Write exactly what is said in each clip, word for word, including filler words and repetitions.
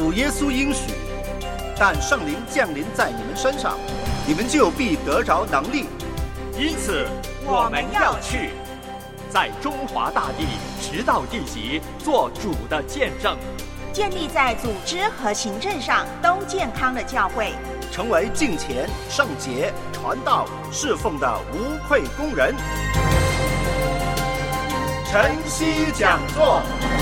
主耶稣应许，但圣灵降临在你们身上，你们就必得着能力。 因此我们要去，在中华大地直到地极做主的见证， 建立在组织和行政上都健康的教会， 成为敬虔、圣洁、传道、侍奉的无愧工人。晨曦讲座，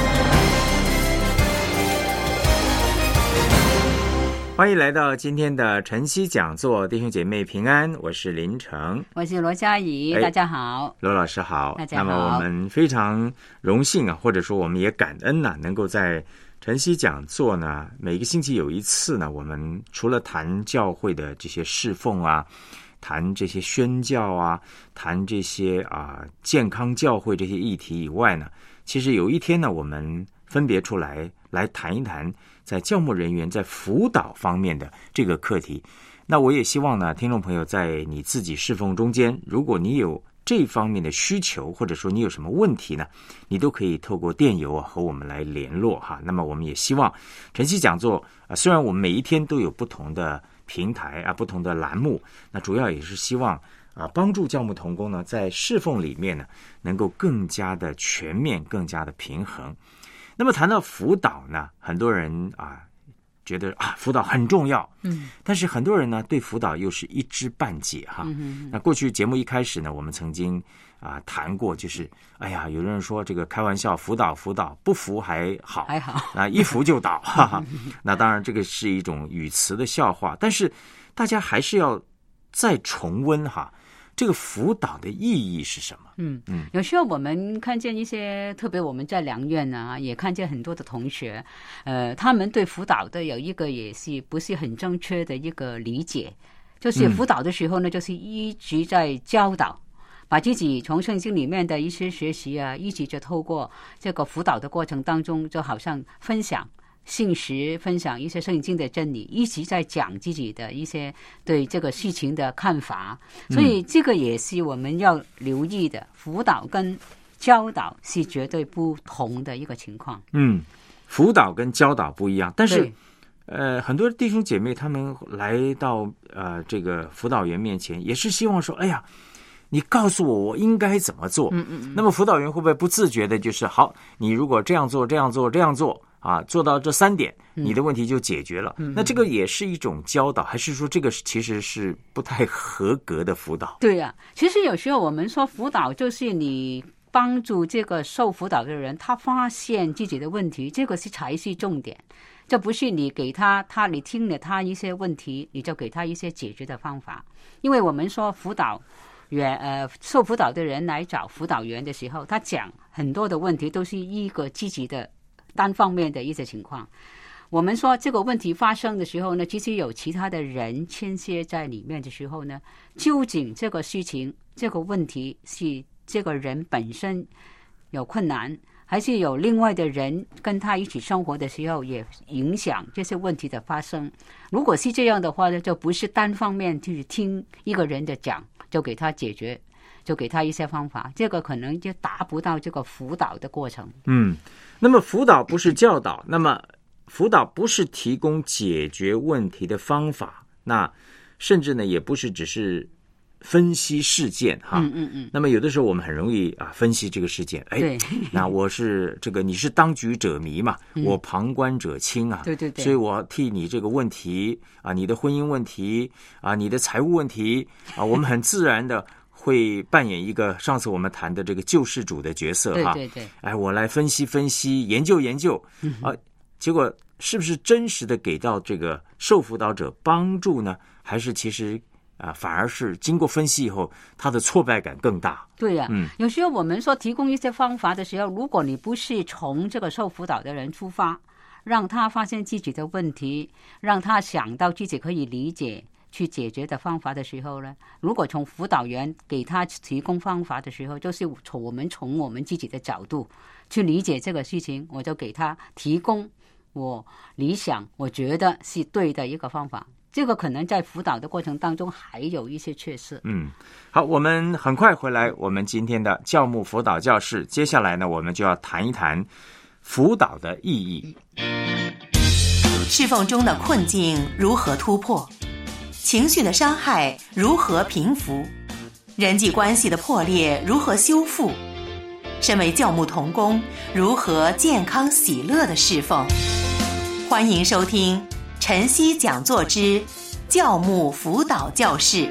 欢迎来到今天的晨曦讲座，弟兄姐妹平安，我是林成， 我是罗佳怡，大家好。 罗老师好， 大家好。 那么我们非常荣幸啊，或者说我们也感恩呐、啊，能够在晨曦讲座呢，每个星期有一次呢，我们除了谈教会的这些侍奉啊，谈这些宣教啊，谈这些啊健康教会这些议题以外呢，其实有一天呢，我们分别出来来谈一谈在教牧人员在辅导方面的这个课题。那我也希望呢，听众朋友在你自己侍奉中间，如果你有这方面的需求，或者说你有什么问题呢，你都可以透过电邮啊和我们来联络哈。那么我们也希望晨曦讲座啊，虽然我们每一天都有不同的平台啊，不同的栏目，那主要也是希望啊帮助教牧同工呢，在侍奉里面呢，能够更加的全面，更加的平衡。那么谈到辅导呢，很多人啊觉得啊辅导很重要，嗯，但是很多人呢对辅导又是一知半解哈。嗯、那过去节目一开始呢，我们曾经啊谈过，就是哎呀，有人说这个开玩笑，辅导辅导不服还好， 还好啊，一服就倒，哈哈。那当然这个是一种语词的笑话，但是大家还是要再重温哈。这个辅导的意义是什么？ 嗯嗯，有时候我们看见一些，特别我们在良院啊，也看见很多的同学，呃，他们对辅导的有一个也是不是很正确的一个理解，就是辅导的时候呢，嗯、就是一直在教导，把自己从圣经里面的一些学习啊，一直就透过这个辅导的过程当中，就好像分享信实，分享一些圣经的真理，一直在讲自己的一些对这个事情的看法，所以这个也是我们要留意的。辅导跟教导是绝对不同的一个情况。 嗯，辅导跟教导不一样，但是呃，很多弟兄姐妹他们来到呃这个辅导员面前，也是希望说，哎呀，你告诉我我应该怎么做。嗯嗯嗯。那么辅导员会不会不自觉的就是好，你如果这样做这样做这样做啊，做到这三点，你的问题就解决了。嗯、那这个也是一种教导，还是说这个其实是不太合格的辅导？ 对呀、啊，其实有时候我们说辅导就是你帮助这个受辅导的人，他发现自己的问题，这个是才是重点。这不是你给他他你听了他一些问题，你就给他一些解决的方法。因为我们说辅导员呃受辅导的人来找辅导员的时候，他讲很多的问题都是一个自己的单方面的一些情况。我们说这个问题发生的时候呢，其实有其他的人牵涉在里面的时候呢，究竟这个事情这个问题是这个人本身有困难，还是有另外的人跟他一起生活的时候也影响这些问题的发生。如果是这样的话呢，就不是单方面去听一个人的讲就给他解决，就给他一些方法，这个可能就达不到这个辅导的过程。 嗯，那么辅导不是教导，那么辅导不是提供解决问题的方法，那甚至呢也不是只是分析事件哈。嗯嗯嗯。那么有的时候我们很容易啊分析这个事件，哎，那我是这个你是当局者迷嘛，嗯、我旁观者清啊。 对对对。 所以我替你这个问题啊，你的婚姻问题啊，你的财务问题啊，我们很自然的会扮演一个上次我们谈的这个救世主的角色哈。 对对对。 哎，我来分析分析，研究研究啊，结果是不是真实的给到这个受辅导者帮助呢？还是其实啊、呃，反而是经过分析以后，他的挫败感更大？ 对呀、啊，嗯，有时候我们说提供一些方法的时候，如果你不是从这个受辅导的人出发，让他发现自己的问题，让他想到自己可以理解去解决的方法的时候呢，如果从辅导员给他提供方法的时候，就是从我们从我们自己的角度去理解这个事情，我就给他提供我理想我觉得是对的一个方法。这个可能在辅导的过程当中还有一些缺失。 嗯，好，我们很快回来我们今天的教牧辅导教室，接下来呢我们就要谈一谈辅导的意义。 侍奉中的困境如何突破？情绪的伤害如何平复？人际关系的破裂如何修复？身为教牧同工，如何健康喜乐的侍奉？欢迎收听晨曦讲座之教牧辅导教室。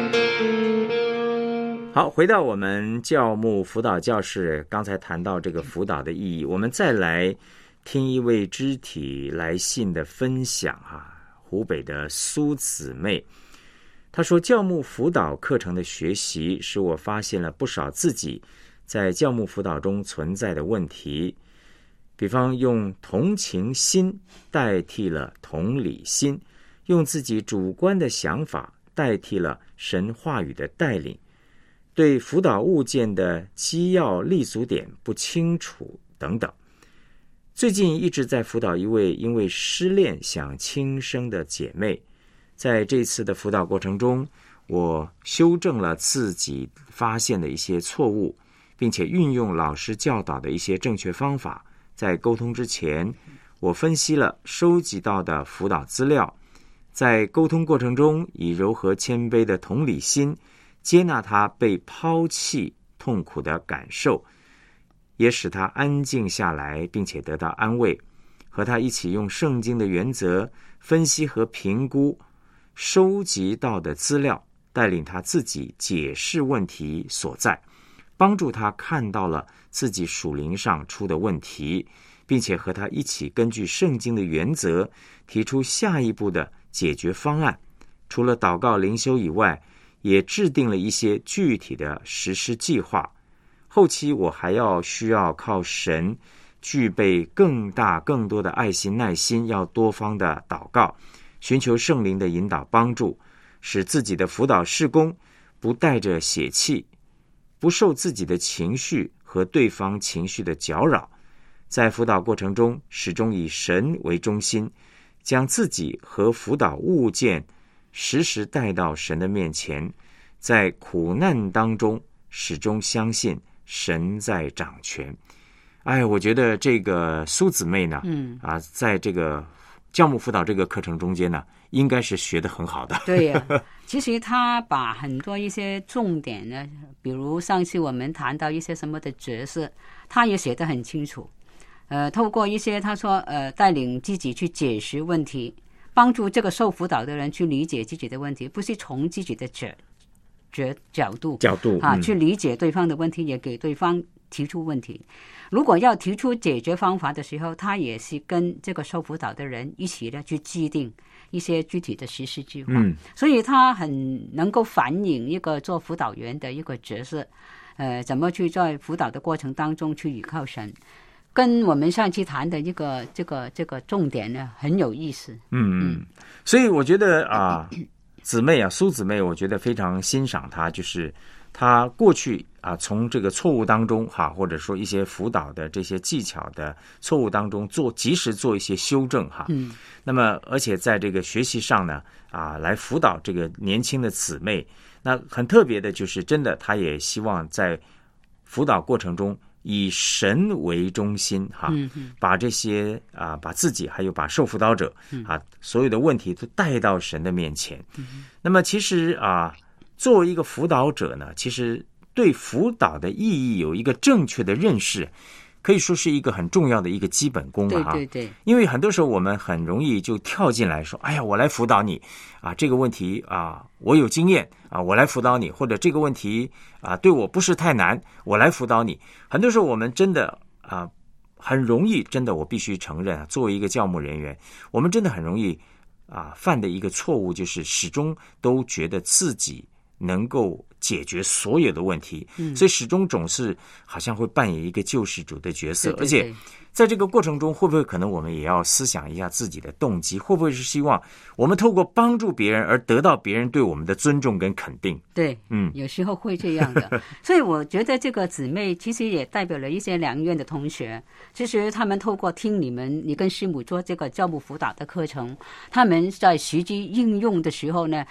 好，回到我们教牧辅导教室，刚才谈到这个辅导的意义，我们再来听一位肢体来信的分享啊，湖北的苏姊妹，她说，教牧辅导课程的学习使我发现了不少自己在教牧辅导中存在的问题，比方用同情心代替了同理心，用自己主观的想法代替了神话语的带领，对辅导物件的基要立足点不清楚等等。最近一直在辅导一位因为失恋想轻生的姐妹，在这次的辅导过程中，我修正了自己发现的一些错误，并且运用老师教导的一些正确方法。在沟通之前，我分析了收集到的辅导资料，在沟通过程中以柔和谦卑的同理心接纳他被抛弃痛苦的感受，也使他安静下来，并且得到安慰，和他一起用圣经的原则分析和评估收集到的资料，带领他自己解释问题所在，帮助他看到了自己属灵上出的问题，并且和他一起根据圣经的原则提出下一步的解决方案。除了祷告灵修以外，也制定了一些具体的实施计划。后期我还要需要靠神具备更大更多的爱心耐心，要多方的祷告，寻求圣灵的引导帮助，使自己的辅导事工不带着血气，不受自己的情绪和对方情绪的搅扰，在辅导过程中始终以神为中心，将自己和辅导物件时时带到神的面前，在苦难当中始终相信神在掌权。哎，我觉得这个苏姊妹呢，嗯啊，在这个教牧辅导这个课程中间呢，应该是学得很好的。 对呀、啊，其实他把很多一些重点呢，比如上次我们谈到一些什么的角色，他也写得很清楚。呃，透过一些他说呃带领自己去解释问题，帮助这个受辅导的人去理解自己的问题，不是从自己的角角角度角度啊、 嗯、 去理解对方的问题，也给对方提出问题。如果要提出解决方法的时候，他也是跟这个受辅导的人一起的去制定一些具体的实施计划。嗯，所以他很能够反映一个做辅导员的一个角色，呃，怎么去在辅导的过程当中去依靠神。跟我们上期谈的一个这个这个重点呢很有意思。 嗯嗯，所以我觉得啊，姊妹啊，苏姊妹，我觉得非常欣赏她，就是她过去啊，从这个错误当中哈、啊，或者说一些辅导的这些技巧的错误当中做及时做一些修正哈。嗯，那么而且在这个学习上呢啊，来辅导这个年轻的姊妹，那很特别的就是真的，她也希望在辅导过程中以神为中心哈，把这些啊，把自己还有把受辅导者啊，所有的问题都带到神的面前。那么其实啊，作为一个辅导者呢，其实对辅导的意义有一个正确的认识，可以说是一个很重要的一个基本功了哈。 对对对， 因为很多时候我们很容易就跳进来说，哎呀，我来辅导你啊，这个问题啊，我有经验啊，我来辅导你，或者这个问题啊，对我不是太难，我来辅导你。很多时候我们真的啊，很容易，真的我必须承认啊，作为一个教牧人员，我们真的很容易啊犯的一个错误，就是始终都觉得自己能够解决所有的问题，嗯、所以始终总是好像会扮演一个救世主的角色， 对对对， 而且在这个过程中，会不会可能我们也要思想一下自己的动机？会不会是希望我们透过帮助别人而得到别人对我们的尊重跟肯定？ 对，嗯，有时候会这样的。所以我觉得这个姊妹其实也代表了一些良院的同学，其实他们透过听你们你跟师母做这个教牧辅导的课程，他们在实际应用的时候呢，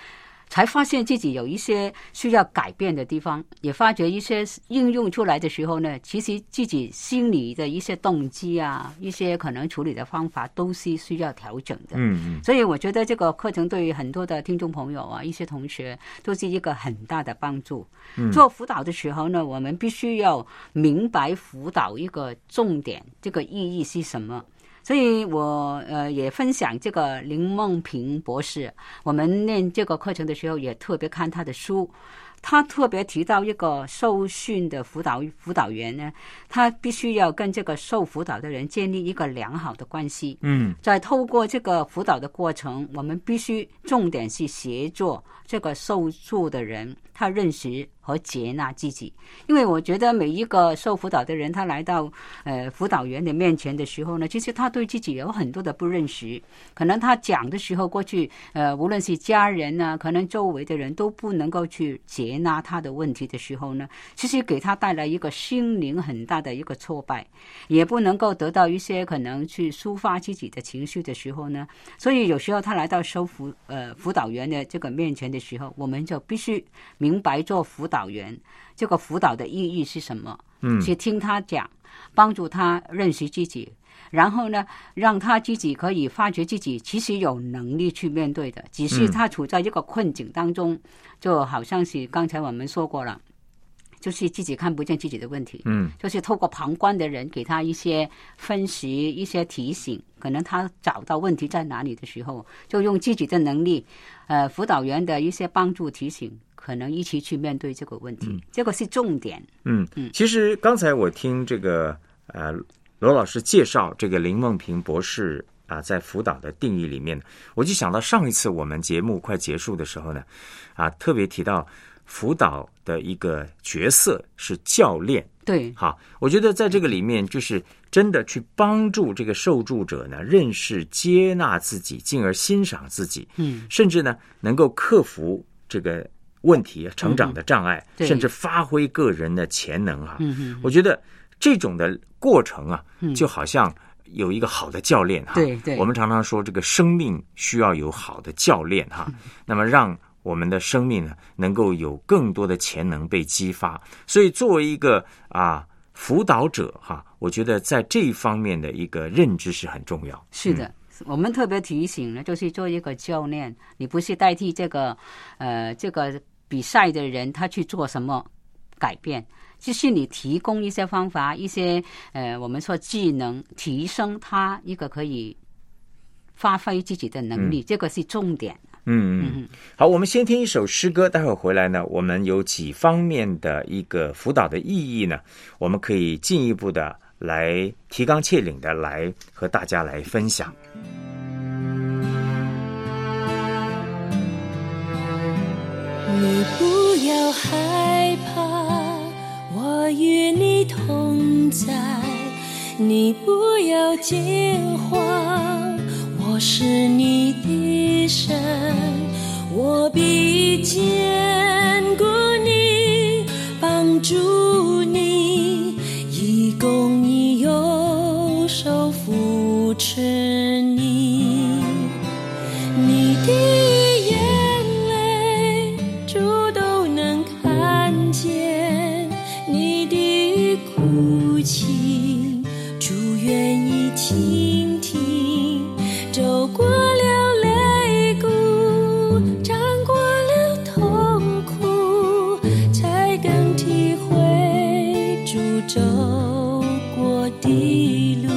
才发现自己有一些需要改变的地方，也发觉一些应用出来的时候呢，其实自己心里的一些动机啊，一些可能处理的方法都是需要调整的。 嗯嗯， 所以我觉得这个课程对于很多的听众朋友啊，一些同学都是一个很大的帮助。嗯，做辅导的时候呢，我们必须要明白辅导一个重点，这个意义是什么。所以我呃也分享这个林梦平博士，我们念这个课程的时候也特别看他的书，他特别提到一个受训的辅导辅导员呢，他必须要跟这个受辅导的人建立一个良好的关系。 嗯， 在透过这个辅导的过程，我们必须重点是协助这个受助的人他认识和接纳自己。因为我觉得每一个受辅导的人，他来到呃辅导员的面前的时候呢，其实他对自己有很多的不认识，可能他讲的时候，过去呃无论是家人啊，可能周围的人都不能够去接纳他的问题的时候呢，其实给他带来一个心灵很大的一个挫败，也不能够得到一些可能去抒发自己的情绪的时候呢，所以有时候他来到受辅呃辅导员的这个面前的时候，我们就必须明白做辅导员这个辅导的意义是什么，嗯，去听他讲，帮助他认识自己，然后呢，让他自己可以发觉自己其实有能力去面对的，只是他处在一个困境当中，嗯，就好像是刚才我们说过了，就是自己看不见自己的问题，嗯，就是透过旁观的人给他一些分析、一些提醒，可能他找到问题在哪里的时候，就用自己的能力，呃，辅导员的一些帮助提醒，可能一起去面对这个问题，嗯，这个是重点。 嗯嗯，其实刚才我听这个呃罗老师介绍这个林梦平博士啊，在辅导的定义里面，我就想到上一次我们节目快结束的时候呢，啊，特别提到辅导的一个角色是教练。 对， 好，我觉得在这个里面，就是真的去帮助这个受助者呢，认识、接纳自己，进而欣赏自己，嗯，甚至呢，能够克服这个问题、成长的障碍，嗯，甚至发挥个人的潜能啊。嗯，我觉得这种的过程啊，就好像有一个好的教练哈。 对对， 我们常常说这个生命需要有好的教练哈，嗯，那么让我们的生命呢，能够有更多的潜能被激发。所以作为一个啊辅导者哈，我觉得在这一方面的一个认知是很重要。 是的，嗯，我们特别提醒呢，就是做一个教练，你不是代替这个呃这个比赛的人他去做什么改变，就是你提供一些方法，一些呃我们说技能，提升他一个可以发挥自己的能力，嗯，这个是重点。 嗯嗯，好，我们先听一首诗歌，待会儿回来呢，我们有几方面的一个辅导的意义呢，我们可以进一步的来提纲挈领的来和大家来分享。 你不要害怕，我与你同在，你不要惊慌，我是你的神，我必坚固你，帮助你，以公义右手扶持你，你的眼泪主都能看见，你的哭泣主愿意倾听，走过了泪谷，尝过了痛苦，才更体会主走过的路。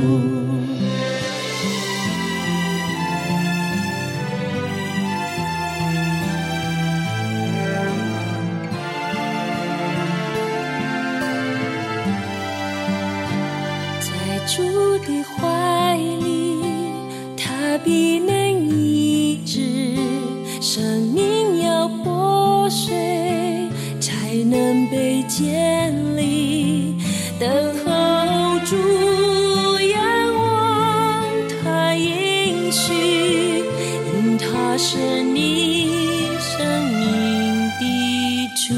在主的怀里，他必能医治，生命要破碎，才能被建立，等候主仰望他应许，因他是你生命的主，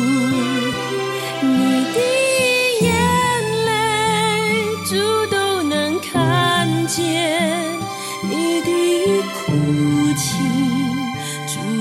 你的眼泪主都能看见，你的哭泣主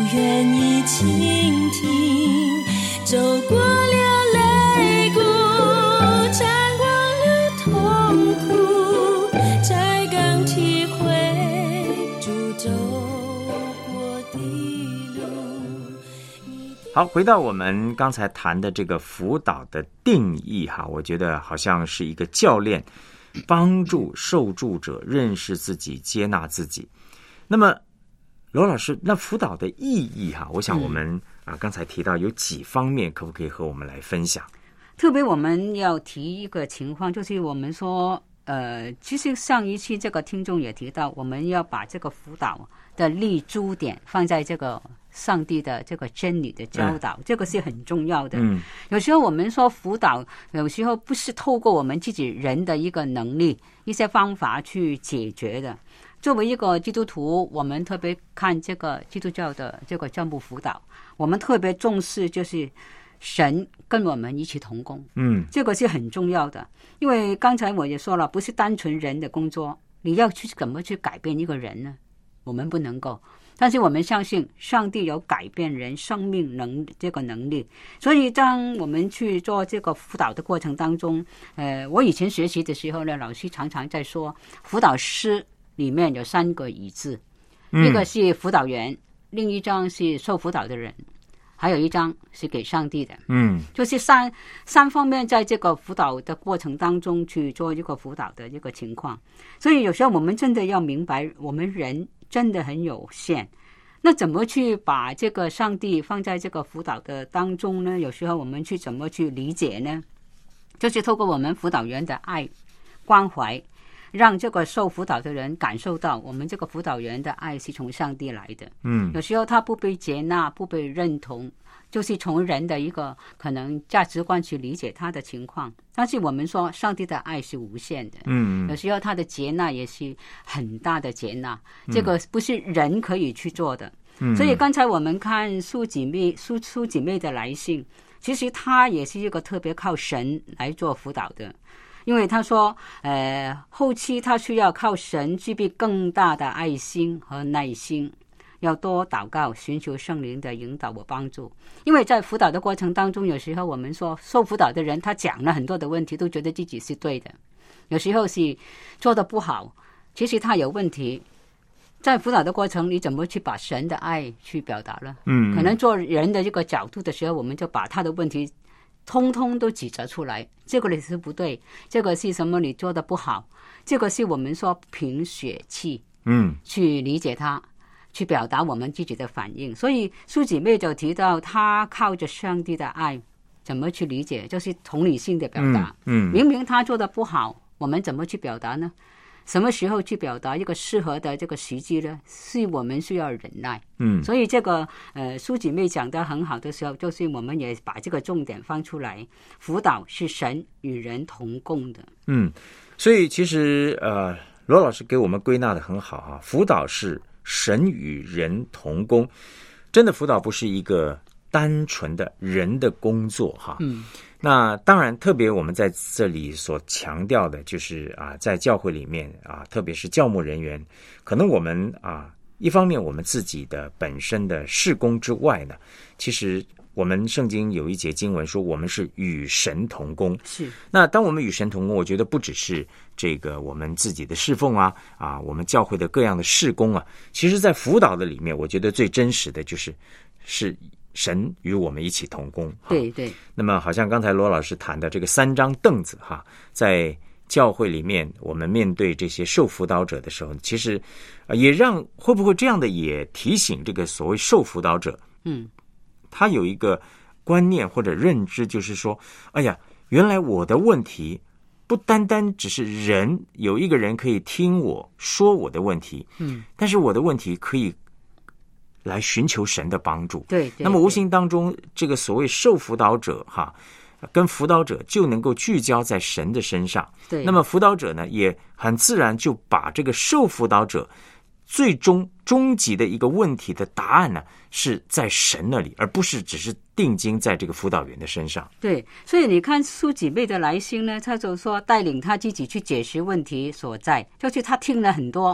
愿意倾听，走过了泪谷，尝过了痛苦，才刚体会主走过的路。 好，回到我们刚才谈的这个辅导的定义哈，我觉得好像是一个教练帮助受助者认识自己、接纳自己。那么罗老师，那辅导的意义哈，我想我们、嗯、啊刚才提到有几方面，可不可以和我们来分享？ 特别我们要提一个情况，就是我们说呃，其实上一期这个听众也提到，我们要把这个辅导的立足点放在这个上帝的这个真理的教导、嗯、这个是很重要的。嗯，有时候我们说辅导有时候不是透过我们自己人的一个能力一些方法去解决的。作为一个基督徒，我们特别看这个基督教的这个教牧辅导，我们特别重视就是神跟我们一起同工。嗯，这个是很重要的，因为刚才我也说了，不是单纯人的工作，你要去怎么去改变一个人呢？我们不能够，但是我们相信上帝有改变人生命能这个能力，所以当我们去做这个辅导的过程当中，呃，我以前学习的时候呢，老师常常在说，辅导师里面有三个语字，嗯、一个是辅导员，另一张是受辅导的人，还有一张是给上帝的。嗯，就是三三方面在这个辅导的过程当中去做一个辅导的一个情况。所以有时候我们真的要明白，我们人真的很有限。那怎么去把这个上帝放在这个辅导的当中呢？有时候我们去怎么去理解呢？就是透过我们辅导员的爱、关怀，让这个受辅导的人感受到我们这个辅导员的爱是从上帝来的。嗯，有时候他不被接纳、不被认同，就是从人的一个可能价值观去理解他的情况。但是我们说上帝的爱是无限的，嗯，有时候他的接纳也是很大的接纳，这个不是人可以去做的。嗯，所以刚才我们看苏姐妹苏苏姐妹的来信，其实她也是一个特别靠神来做辅导的。因为他说呃，后期他需要靠神具备更大的爱心和耐心，要多祷告，寻求圣灵的引导和帮助。因为在辅导的过程当中，有时候我们说受辅导的人他讲了很多的问题，都觉得自己是对的，有时候是做得不好，其实他有问题。在辅导的过程，你怎么去把神的爱去表达了？嗯，可能做人的这个角度的时候，我们就把他的问题通通都指责出来，这个你是不对，这个是什么你做的不好，这个是我们说凭血气，嗯，去理解它，去表达我们自己的反应。所以苏姐妹就提到，她靠着上帝的爱，怎么去理解，就是同理心的表达。嗯，嗯明明她做的不好，我们怎么去表达呢？什么时候去表达一个适合的这个时机呢？是我们需要忍耐。嗯，所以这个呃，苏姐妹讲得很好的时候，就是我们也把这个重点放出来，辅导是神与人同共的。嗯， 所以其实呃，罗老师给我们归纳得很好哈，辅导是神与人同工，真的辅导不是一个单纯的人的工作哈。嗯。那当然，特别我们在这里所强调的就是啊，在教会里面啊，特别是教牧人员，可能我们啊，一方面我们自己的本身的事工之外呢，其实我们圣经有一节经文说，我们是与神同工。是。那当我们与神同工，我觉得不只是这个我们自己的侍奉啊，啊，我们教会的各样的事工啊，其实在辅导的里面，我觉得最真实的就是是。神与我们一起同工。 对对。 那么好像刚才罗老师谈的这个三张凳子哈，在教会里面，我们面对这些受辅导者的时候，其实也让会不会这样的也提醒这个所谓受辅导者，嗯，他有一个观念或者认知，就是说，哎呀，原来我的问题不单单只是人有一个人可以听我说我的问题，嗯，但是我的问题可以来寻求神的帮助。 对，对， 那么无形当中，这个所谓受辅导者哈，跟辅导者就能够聚焦在神的身上。 对， 那么辅导者呢，也很自然就把这个受辅导者最终终极的一个问题的答案呢，是在神那里，而不是只是定睛在这个辅导员的身上。 对，所以你看苏姐妹的来信呢，他就说带领他自己去解释问题所在，就是他听了很多。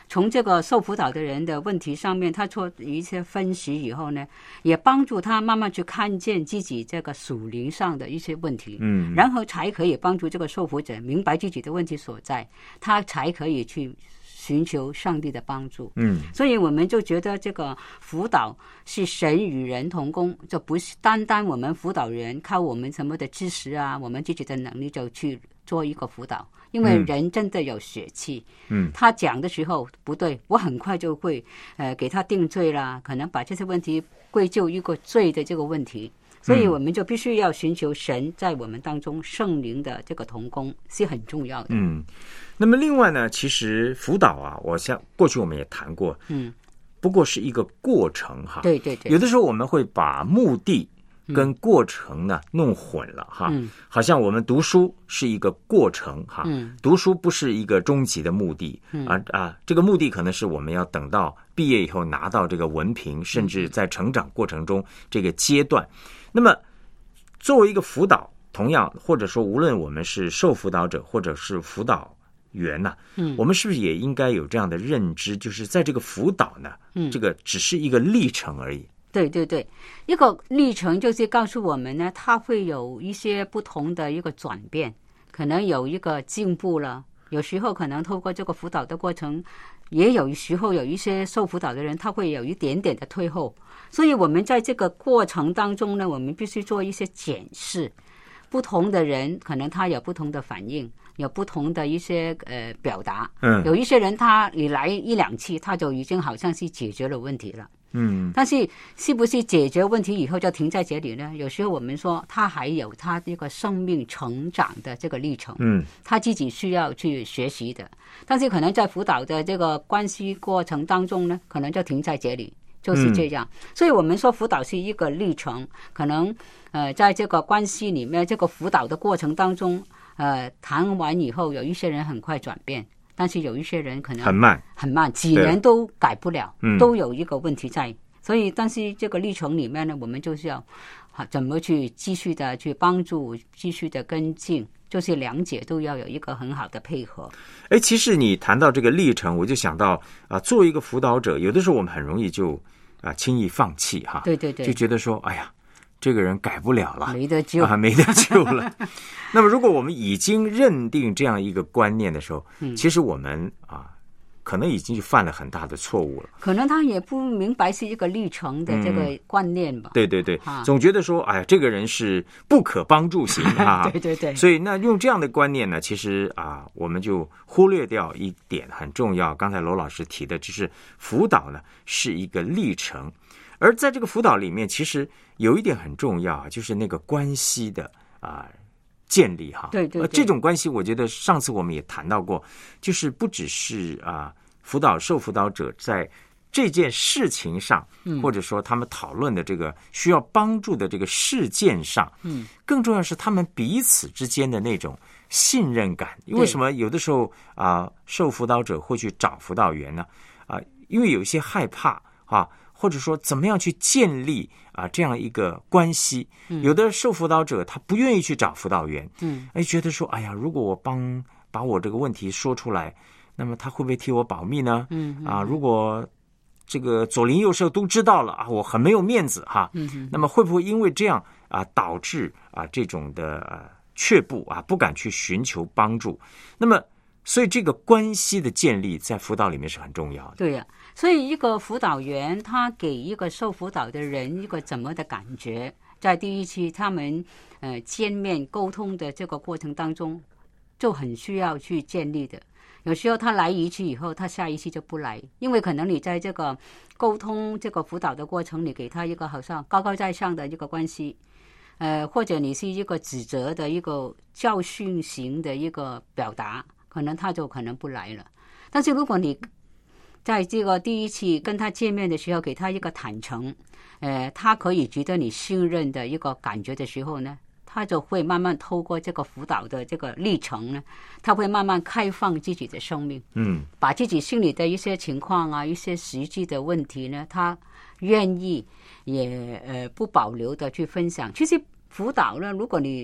从这个受辅导的人的问题上面，他做一些分析以后呢，也帮助他慢慢去看见自己这个属灵上的一些问题， 嗯， 然后才可以帮助这个受辅者明白自己的问题所在，他才可以去寻求上帝的帮助。 嗯， 所以我们就觉得这个辅导是神与人同工，就不是单单我们辅导人靠我们什么的知识啊，我们自己的能力就去做一个辅导。因为人真的有血气，嗯，他讲的时候不对，我很快就会呃给他定罪啦，可能把这些问题归咎一个罪的这个问题，所以我们就必须要寻求神在我们当中圣灵的这个同工是很重要的。 嗯，那么另外呢，其实辅导啊，我像过去我们也谈过，嗯，不过是一个过程哈， 对对对， 有的时候我们会把目的跟过程呢弄混了哈，嗯，好像我们读书是一个过程哈，嗯，读书不是一个终极的目的，嗯啊啊，这个目的可能是我们要等到毕业以后拿到这个文凭，甚至在成长过程中这个阶段。那么作为一个辅导，同样或者说无论我们是受辅导者或者是辅导员呐、啊，嗯，我们是不是也应该有这样的认知，就是在这个辅导呢，嗯，这个只是一个历程而已。 对对对，一个历程就是告诉我们呢，它会有一些不同的一个转变，可能有一个进步了，有时候可能透过这个辅导的过程，也有时候有一些受辅导的人他会有一点点的退后，所以我们在这个过程当中呢，我们必须做一些检视，不同的人可能他有不同的反应，有不同的一些呃表达，嗯，有一些人他你来一两次他就已经好像是解决了问题了。嗯，但是是不是解决问题以后就停在这里呢？有时候我们说他还有他这个生命成长的这个历程，嗯，他自己需要去学习的。但是可能在辅导的这个关系过程当中呢，可能就停在这里，就是这样。嗯、所以我们说辅导是一个历程，可能呃在这个关系里面，这个辅导的过程当中，呃谈完以后，有一些人很快转变。但是有一些人可能很慢， 很慢，几年都改不了，都有一个问题在。所以，但是这个历程里面呢，我们就是要怎么去继续的去帮助，继续的跟进，就是两者都要有一个很好的配合。 哎，其实你谈到这个历程，我就想到啊，作为一个辅导者，有的时候我们很容易就啊轻易放弃哈， 对对对， 就觉得说，哎呀，这个人改不了了， 没得救啊，没得救了。那么，如果我们已经认定这样一个观念的时候，嗯、其实我们啊，可能已经犯了很大的错误了。 可能他也不明白是一个历程的这个观念吧。 嗯、对对对，啊、总觉得说，哎呀，这个人是不可帮助型啊。 对对对。 所以，那用这样的观念呢，其实啊，我们就忽略掉一点很重要。刚才罗老师提的，就是辅导呢是一个历程，而在这个辅导里面，其实有一点很重要，就是那个关系的啊。建立哈， 对对对， 这种关系，我觉得上次我们也谈到过，就是不只是啊，辅导受辅导者在这件事情上，嗯，或者说他们讨论的这个需要帮助的这个事件上，嗯，更重要是他们彼此之间的那种信任感。为什么有的时候啊，受辅导者会去找辅导员呢？啊，因为有一些害怕啊。或者说怎么样去建立啊这样一个关系？嗯、有的受辅导者他不愿意去找辅导员，嗯，哎，觉得说，哎呀，如果我帮把我这个问题说出来，那么他会不会替我保密呢？嗯啊，如果这个左邻右舍都知道了啊，我很没有面子哈。嗯，那么会不会因为这样啊导致啊这种的、呃、却步啊不敢去寻求帮助？那么，所以这个关系的建立在辅导里面是很重要的。 对呀、啊。所以一个辅导员他给一个受辅导的人一个怎么的感觉，在第一期他们呃见面沟通的这个过程当中就很需要去建立的。有时候他来一次以后，他下一次就不来，因为可能你在这个沟通这个辅导的过程，你给他一个好像高高在上的一个关系，呃，或者你是一个指责的一个教训型的一个表达，可能他就可能不来了。但是如果你在这个第一次跟他见面的时候，给他一个坦诚，呃，他可以觉得你信任的一个感觉的时候呢，他就会慢慢透过这个辅导的这个历程呢，他会慢慢开放自己的生命，嗯，把自己心里的一些情况啊，一些实际的问题呢，他愿意也呃不保留的去分享。其实辅导呢，如果你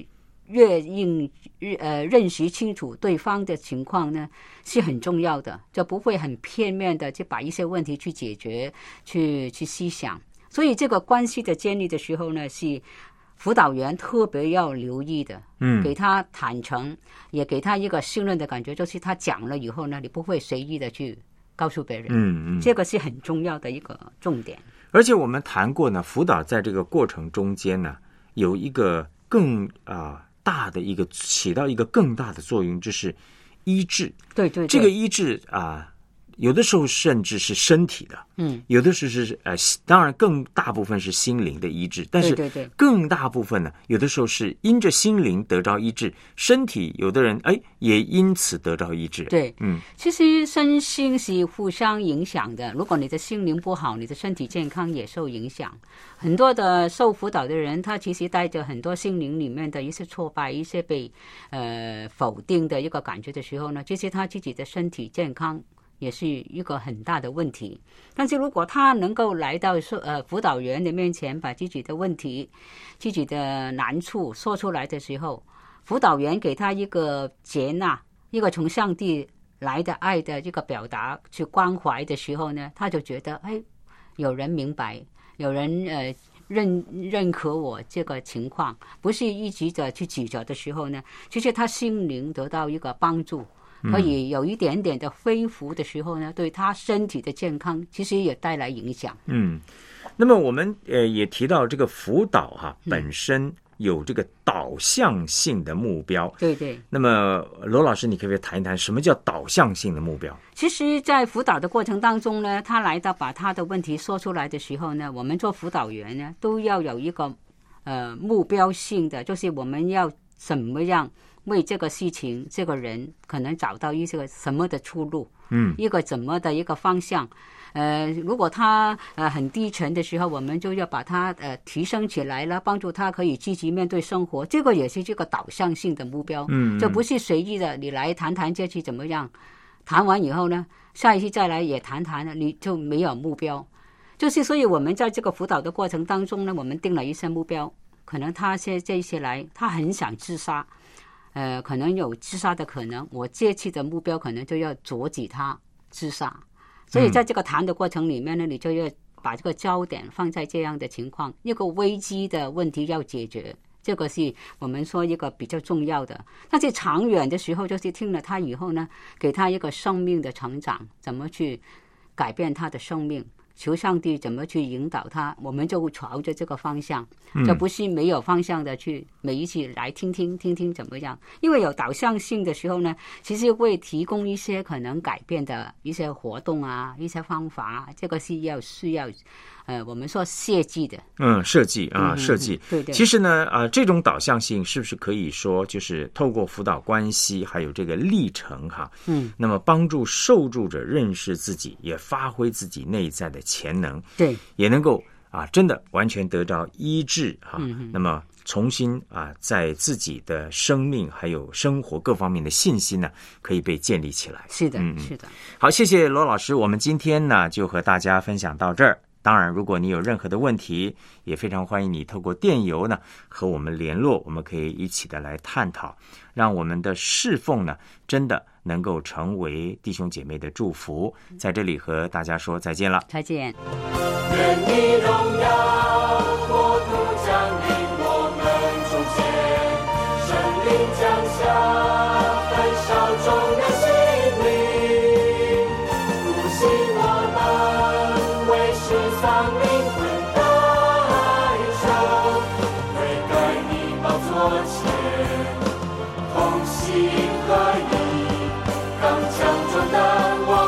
越认呃认识清楚对方的情况呢，是很重要的，就不会很片面的去把一些问题去解决，去去思想。所以这个关系的建立的时候呢，是辅导员特别要留意的，嗯，给他坦诚，也给他一个信任的感觉，就是他讲了以后呢，你不会随意的去告诉别人，嗯嗯，这个是很重要的一个重点。 而且我们谈过呢，辅导在这个过程中间呢，有一个更啊、呃、大的一个起到一个更大的作用，就是医治。 对 对, 对， 这个医治啊、呃，有的时候甚至是身体的，嗯，有的时候是呃，当然更大部分是心灵的医治，但是更大部分呢，有的时候是因着心灵得着医治，身体有的人哎也因此得着医治。 对，嗯，其实身心是互相影响的。如果你的心灵不好，你的身体健康也受影响。很多的受辅导的人，他其实带着很多心灵里面的一些挫败、一些被呃否定的一个感觉的时候呢，其实他自己的身体健康也是一个很大的问题。但是如果他能够来到呃辅导员的面前，把自己的问题、自己的难处说出来的时候，辅导员给他一个接纳，一个从上帝来的爱的一个表达，去关怀的时候呢，他就觉得哎，有人明白，有人呃认认可我这个情况，不是一直的去指责的时候呢，其实他心灵得到一个帮助。可以有一点点的恢复的时候呢，对他身体的健康其实也带来影响。嗯， 那么我们呃也提到这个辅导哈、啊、本身有这个导向性的目标。 对对。 那么罗老师，你可不可以谈一谈什么叫导向性的目标？ 其实，在辅导的过程当中呢，他来到把他的问题说出来的时候呢，我们做辅导员呢都要有一个呃目标性的，就是我们要怎么样为这个事情，这个人可能找到一个什么的出路，嗯，一个怎么的一个方向。呃，如果他呃很低沉的时候，我们就要把他呃提升起来了，帮助他可以积极面对生活。这个也是这个导向性的目标，嗯，就不是随意的，你来谈谈这次怎么样，谈完以后呢，下一次再来也谈谈了，你就没有目标。就是所以我们在这个辅导的过程当中呢，我们定了一些目标，可能他这这一些来，他很想自杀。呃，可能有自杀的可能，我这次的目标可能就要阻止他自杀。所以在这个谈的过程里面呢，你就要把这个焦点放在这样的情况，一个危机的问题要解决，这个是我们说一个比较重要的。但是长远的时候，就是听了他以后呢，给他一个生命的成长，怎么去改变他的生命，求上帝怎么去引导他，我们就朝着这个方向，这不是没有方向的去每一次来听听听听怎么样。因为有导向性的时候呢，其实会提供一些可能改变的一些活动啊，一些方法，这个是要需要呃我们说设计的。嗯， 设计啊，设计。 对对。 其实呢，啊、呃，这种导向性是不是可以说就是透过辅导关系还有这个历程哈，嗯，那么帮助受助者认识自己，也发挥自己内在的潜能， 对， 也能够啊真的完全得到医治哈、嗯，那么重新啊在自己的生命还有生活各方面的信心呢可以被建立起来。 是的，嗯、是的。 好，谢谢罗老师，我们今天呢就和大家分享到这儿。当然，如果你有任何的问题，也非常欢迎你透过电邮呢和我们联络，我们可以一起的来探讨，让我们的侍奉呢真的能够成为弟兄姐妹的祝福。在这里和大家说再见了， 再见。 愿你荣耀国度降临我们中间，圣灵降下焚烧众人心灵，复兴我们为世上灵魂代求，悔改你宝座前同心合意，刚强壮胆我